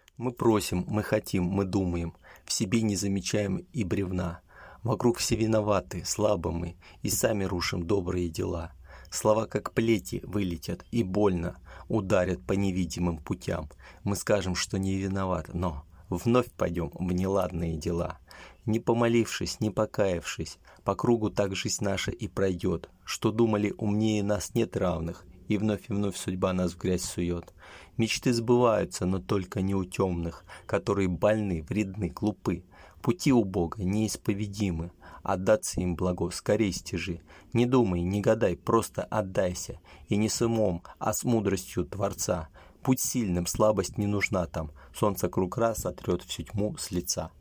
Мы просим, мы хотим, мы думаем, в себе не замечаем и бревна. Вокруг все виноваты, слабы мы, и сами рушим добрые дела. Слова как плети вылетят и больно ударят по невидимым путям. Мы скажем, что не виноват, но вновь пойдем в неладные дела. Не помолившись, не покаявшись, по кругу так жизнь наша и пройдет, что думали, умнее нас нет равных, и вновь судьба нас в грязь сует. Мечты сбываются, но только не у темных, которые больны, вредны, глупы. Пути у Бога неисповедимы, отдаться им благо скорей стяжи. Не думай, не гадай, просто отдайся, и не с умом, а с мудростью Творца. Будь сильным, слабость не нужна там, солнце круг раз сотрет всю тьму с лица.